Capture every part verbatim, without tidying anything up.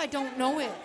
I don't know it.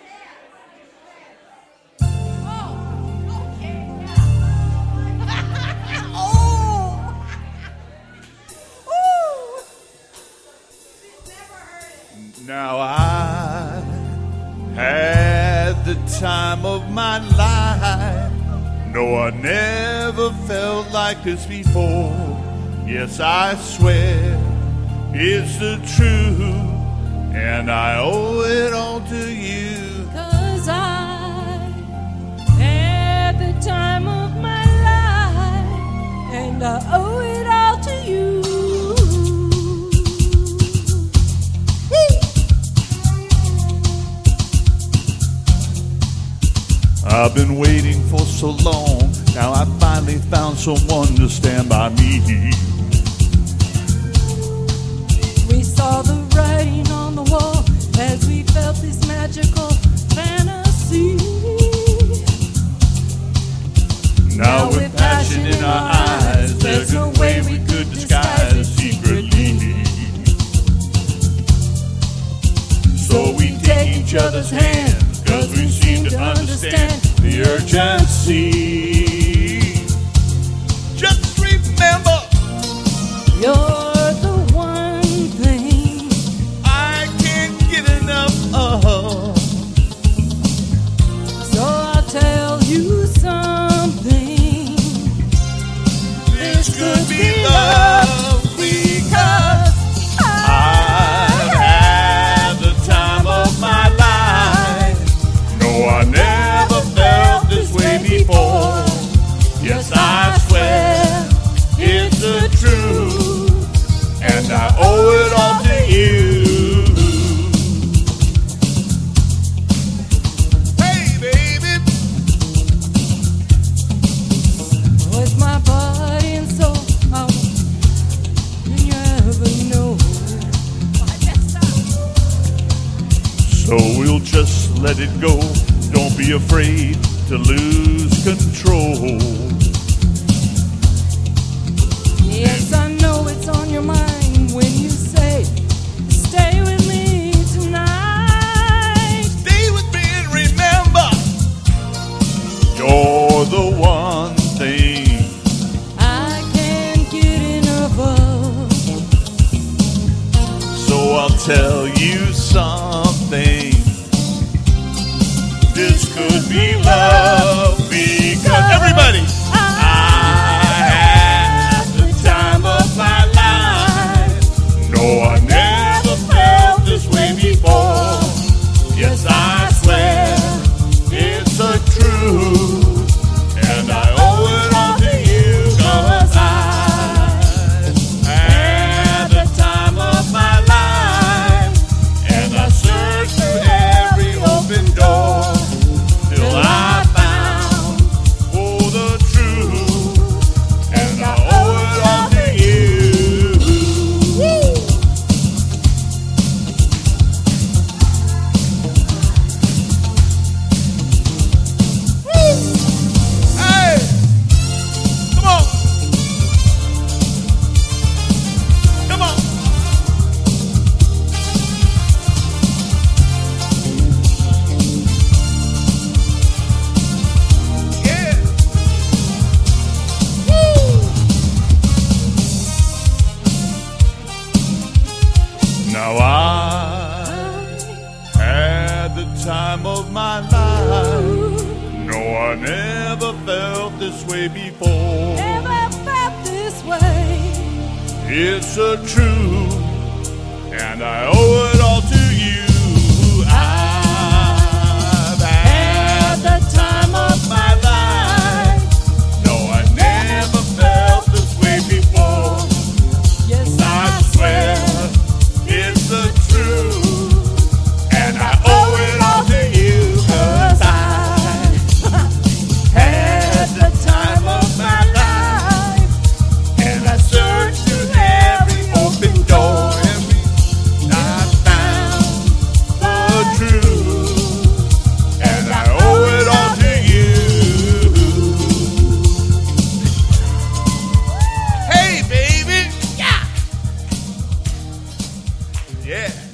Now I had the time of my life. No, I never felt like this before. Yes, I swear it's the truth, and I owe it all to you. 'Cause I had the time of my life, and I owe it all to you. I've been waiting for so long. Now I finally found someone to stand by me. We saw the writing on the wall as we felt this magical fantasy. Now, now with passion in our eyes, there's no way we could disguise it secretly. So we take each other's hands, 'cause we seem to understand the urgency. Just remember, you're the one thing I can't get enough of. So I'll tell you something. This could be love, because I've had the time of my life. No, I never felt this way before. Yes, I swear it's the truth, and I owe it all to you. Hey, baby. With my body and soul, I won't you ever know. So we'll just let it go. Don't be afraid to lose control. Yes, I know it's on your mind when you say, stay with me tonight. Stay with me and remember, you're the one thing I can't get enough of. So I'll tell you something. This could be love, because everybody, I had the time of my life. No, I never felt this way before. Yes, I swear it's the truth, and I owe it all to you. 'Cause I had the time of my life, and I searched through every open door till I found, oh, the truth, and I owe it all to you. Hey, come on, come on. Yeah. Now I had the time of my life. No, I never felt this way before. Never felt this way. It's a truth, and I owe it all to you. I've had the time of my life. No, I never felt this way before. Yes, I swear it's the truth, and I owe it all to you. 'Cause I had the time of my life, and I searched through every open door, every I found the truth, and I owe it all to you. Hey, baby, yeah, yeah.